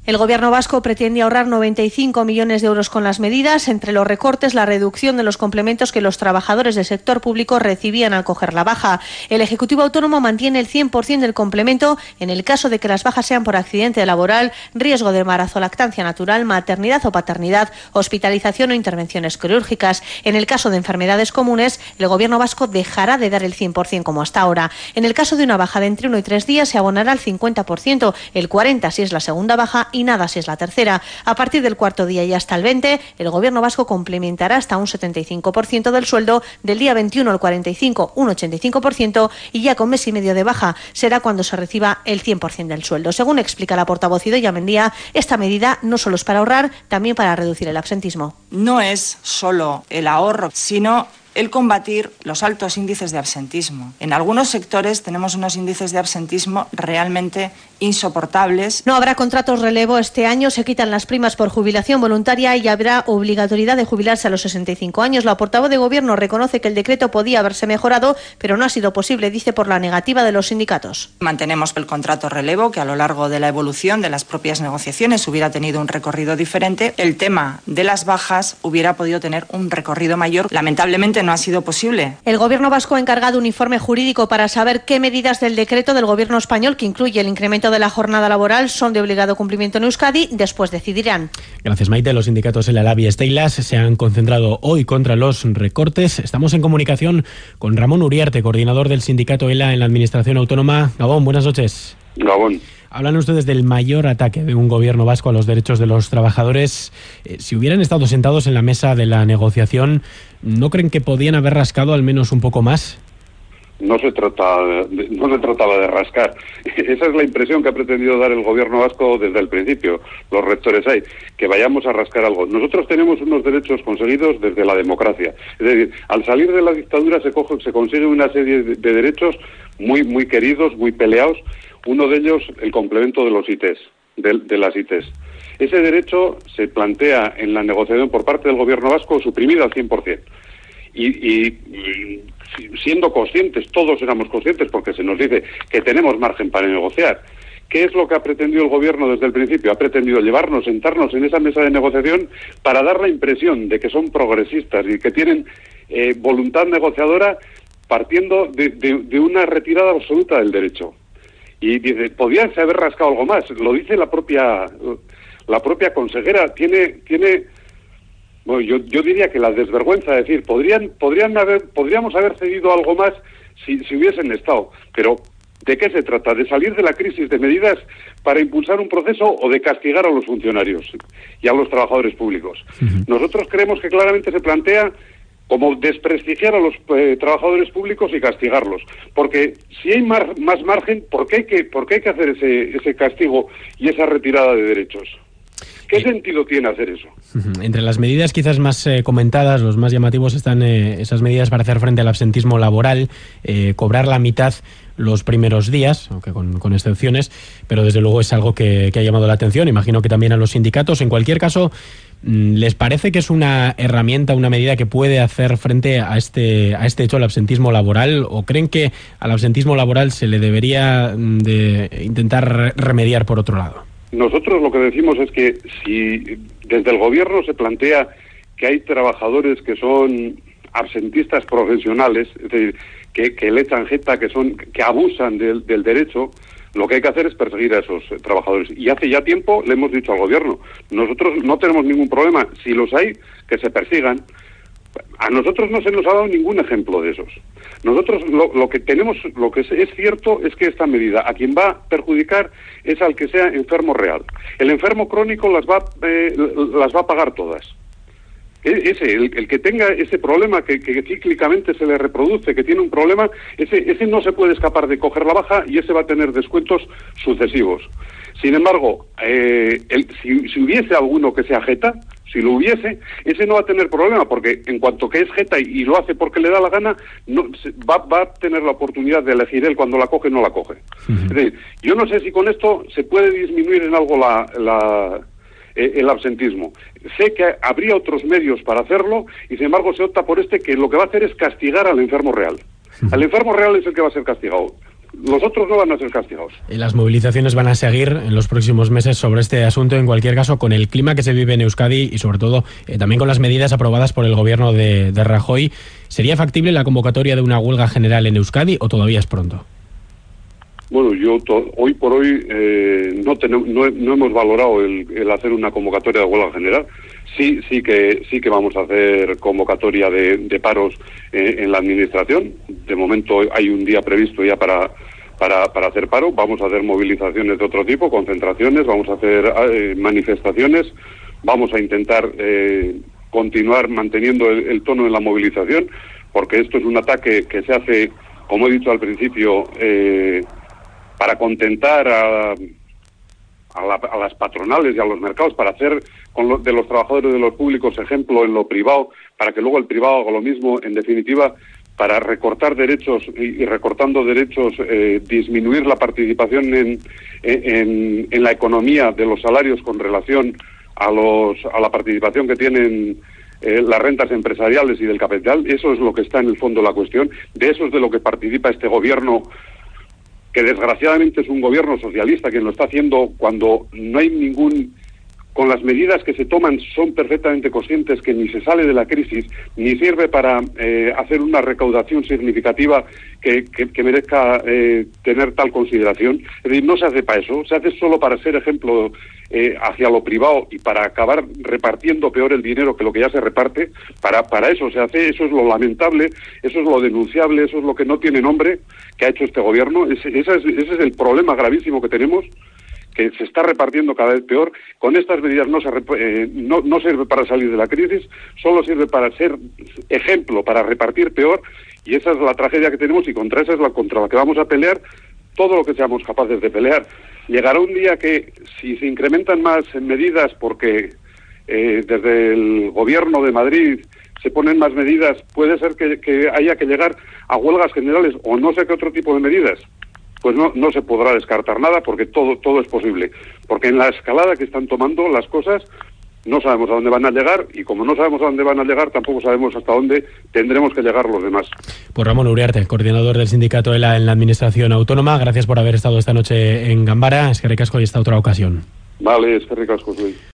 El Gobierno vasco pretende ahorrar 95 millones de euros con las medidas, entre los recortes, la reducción de los complementos que los trabajadores del sector público recibían al coger la baja. El Ejecutivo Autónomo mantiene el 100% del complemento en el caso de que las bajas sean por accidente laboral, riesgo de embarazo, lactancia natural, maternidad o paternidad, hospitalización o intervenciones quirúrgicas. En el caso de enfermedades comunes, el Gobierno vasco dejará de dar el 100% como hasta ahora. En el caso de una baja de entre 1 y 3 días se abonará el 50%, el 40% si es la segunda baja y nada si es la tercera. A partir del cuarto día y hasta el 20, el Gobierno vasco complementará hasta un 75% del sueldo, del día 21 al 45 un 85% y ya con mes y medio de baja será cuando se reciba el 100% del sueldo. Según explica la portavoz Idoia Mendia, esta medida no solo es para ahorrar, también para reducir el absentismo. No es solo el ahorro, sino el combatir los altos índices de absentismo. En algunos sectores tenemos unos índices de absentismo realmente insoportables. No habrá contratos relevo este año, se quitan las primas por jubilación voluntaria y habrá obligatoriedad de jubilarse a los 65 años. La portavoz de Gobierno reconoce que el decreto podía haberse mejorado, pero no ha sido posible, dice, por la negativa de los sindicatos. Mantenemos el contrato relevo, que a lo largo de la evolución de las propias negociaciones hubiera tenido un recorrido diferente. El tema de las bajas hubiera podido tener un recorrido mayor. Lamentablemente no ha sido posible. El Gobierno vasco ha encargado un informe jurídico para saber qué medidas del decreto del Gobierno español, que incluye el incremento de la jornada laboral, son de obligado cumplimiento en Euskadi. Después decidirán. Gracias, Maite. Los sindicatos El Alabi y Steilas se han concentrado hoy contra los recortes. Estamos en comunicación con Ramón Uriarte, coordinador del sindicato ELA en la Administración Autónoma. Gabón, buenas noches. Gabón. Hablan ustedes del mayor ataque de un gobierno vasco a los derechos de los trabajadores. Si hubieran estado sentados en la mesa de la negociación, ¿no creen que podían haber rascado al menos un poco más? No se trataba de rascar. Esa es la impresión que ha pretendido dar el gobierno vasco desde el principio. Los rectores hay, que vayamos a rascar algo. Nosotros tenemos unos derechos conseguidos desde la democracia. Es decir, al salir de la dictadura se consigue una serie de derechos muy queridos, muy peleados. Uno de ellos, el complemento de los ITs, de las ITs. Ese derecho se plantea en la negociación por parte del gobierno vasco suprimido al 100%. Y siendo conscientes, todos éramos conscientes, porque se nos dice que tenemos margen para negociar. ¿Qué es lo que ha pretendido el gobierno desde el principio? Ha pretendido sentarnos en esa mesa de negociación para dar la impresión de que son progresistas y que tienen voluntad negociadora partiendo de una retirada absoluta del derecho. Y dice, podíanse haber rascado algo más. Lo dice la propia consejera. Bueno, yo diría que la desvergüenza, es decir, podríamos haber cedido algo más si hubiesen estado. Pero, ¿de qué se trata? ¿De salir de la crisis de medidas para impulsar un proceso o de castigar a los funcionarios y a los trabajadores públicos? Uh-huh. Nosotros creemos que claramente se plantea como desprestigiar a los trabajadores públicos y castigarlos. Porque si hay más margen, ¿por qué hay que hacer ese castigo y esa retirada de derechos? ¿Qué sentido tiene hacer eso? Entre las medidas quizás más comentadas, los más llamativos, están esas medidas para hacer frente al absentismo laboral, cobrar la mitad los primeros días, aunque con excepciones, pero desde luego es algo que ha llamado la atención, imagino que también a los sindicatos. En cualquier caso, ¿les parece que es una herramienta, una medida que puede hacer frente a este hecho, al absentismo laboral, o creen que al absentismo laboral se le debería de intentar remediar por otro lado? Nosotros lo que decimos es que si desde el gobierno se plantea que hay trabajadores que son absentistas profesionales, es decir, que le echan jeta, que abusan del derecho, lo que hay que hacer es perseguir a esos trabajadores. Y hace ya tiempo le hemos dicho al gobierno, nosotros no tenemos ningún problema, si los hay, que se persigan. A nosotros no se nos ha dado ningún ejemplo de esos. Nosotros lo que es cierto es que esta medida a quien va a perjudicar es al que sea enfermo real. El enfermo crónico las va a pagar todas. El que tenga ese problema que cíclicamente se le reproduce, que tiene un problema, ese no se puede escapar de coger la baja y ese va a tener descuentos sucesivos. Sin embargo, si hubiese alguno que sea jeta, si lo hubiese, ese no va a tener problema, porque en cuanto que es jeta y lo hace porque le da la gana, va a tener la oportunidad de elegir él cuando la coge o no la coge. Uh-huh. Es decir, yo no sé si con esto se puede disminuir en algo el absentismo. Sé que habría otros medios para hacerlo y sin embargo se opta por que lo que va a hacer es castigar al enfermo real. Uh-huh. El enfermo real es el que va a ser castigado. los otros no van a ser castigados. Las movilizaciones van a seguir en los próximos meses sobre este asunto, en cualquier caso, con el clima que se vive en Euskadi y sobre todo también con las medidas aprobadas por el gobierno de Rajoy. ¿Sería factible la convocatoria de una huelga general en Euskadi o todavía es pronto? Bueno, hoy por hoy no hemos valorado el hacer una convocatoria de huelga general. Sí que vamos a hacer convocatoria de paros en la administración. De momento hay un día previsto ya para hacer paro. Vamos a hacer movilizaciones de otro tipo, concentraciones, vamos a hacer manifestaciones, vamos a intentar continuar manteniendo el tono en la movilización, porque esto es un ataque que se hace, como he dicho al principio, para contentar a las patronales y a los mercados, para hacer de los trabajadores de los públicos ejemplo en lo privado, para que luego el privado haga lo mismo, en definitiva, para recortar derechos y recortando derechos, disminuir la participación en la economía de los salarios con relación a la participación que tienen las rentas empresariales y del capital. Eso es lo que está en el fondo de la cuestión. De eso es de lo que participa este gobierno, que desgraciadamente es un gobierno socialista quien lo está haciendo cuando no hay con las medidas que se toman son perfectamente conscientes que ni se sale de la crisis, ni sirve para hacer una recaudación significativa que merezca tener tal consideración. Es decir, no se hace para eso, se hace solo para ser ejemplo hacia lo privado y para acabar repartiendo peor el dinero que lo que ya se reparte. Para eso se hace, eso es lo lamentable, eso es lo denunciable, eso es lo que no tiene nombre que ha hecho este gobierno. Ese es el problema gravísimo que tenemos, que se está repartiendo cada vez peor. Con estas medidas no sirve para salir de la crisis, solo sirve para ser ejemplo, para repartir peor, y esa es la tragedia que tenemos, y contra esa es contra la que vamos a pelear todo lo que seamos capaces de pelear. Llegará un día que, si se incrementan más medidas porque desde el gobierno de Madrid se ponen más medidas, puede ser que haya que llegar a huelgas generales o no sé qué otro tipo de medidas. Pues no se podrá descartar nada, porque todo es posible. Porque en la escalada que están tomando las cosas, no sabemos a dónde van a llegar, y como no sabemos a dónde van a llegar, tampoco sabemos hasta dónde tendremos que llegar los demás. Pues Ramón Uriarte, coordinador del sindicato ELA en la Administración Autónoma, gracias por haber estado esta noche en Ganbara. Eskerrik asko y esta otra ocasión. Vale, eskerrik asko.